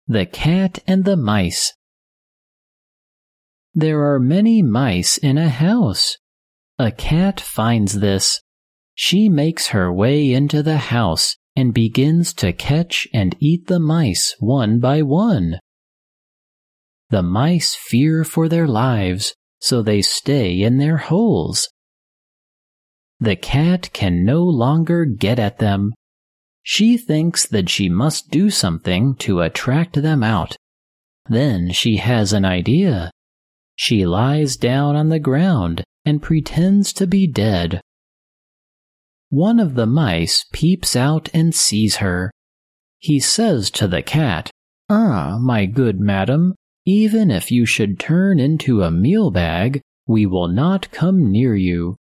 The Cat and the Mice. There are many mice in a house. A cat finds this. She makes her way into the house and begins to catch and eat the mice one by one. The mice fear for their lives, so they stay in their holes. The cat can no longer get at them. She thinks that she must do something to attract them out. Then she has an idea. She lies down on the ground and pretends to be dead. One of the mice peeps out and sees her. He says to the cat, "Ah, my good madam, even if you should turn into a meal bag, we will not come near you.